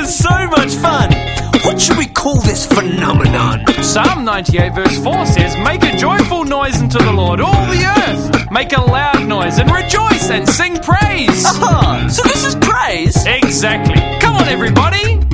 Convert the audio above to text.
was so much fun. What should we call this phenomenon? Psalm 98 verse 4 says, "Make a joyful noise unto the Lord, all the earth. Make a loud noise and rejoice and sing praise." Aha, so this is praise? Exactly. Come on, everybody.